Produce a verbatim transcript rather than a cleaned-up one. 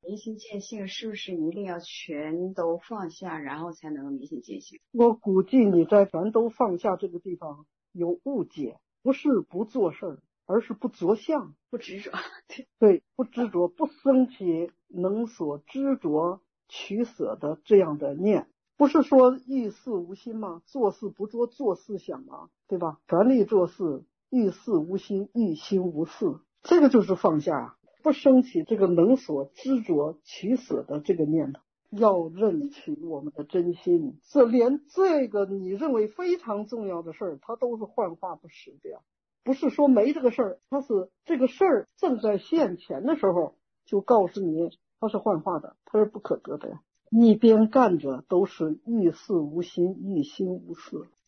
明心见性是不是一定要全都放下，然后才能明心见性？ 我估计你在全都放下这个地方有误解，不是不做事儿，而是不着相， 不执着。 对，不执着，不生起能所执着取舍的这样的念。不是说遇事无心吗？做事不做做事想吗？对吧？全力做事，遇事无心，遇心无事，这个就是放下，不生起这个能所执着取舍的这个念头。要认取我们的真心，这连这个你认为非常重要的事儿，它都是幻化不实的呀。不是说没这个事儿，它是这个事儿正在现前的时候就告诉你它是幻化的，它是不可得的呀。一边干着都是遇事无心，遇心无事。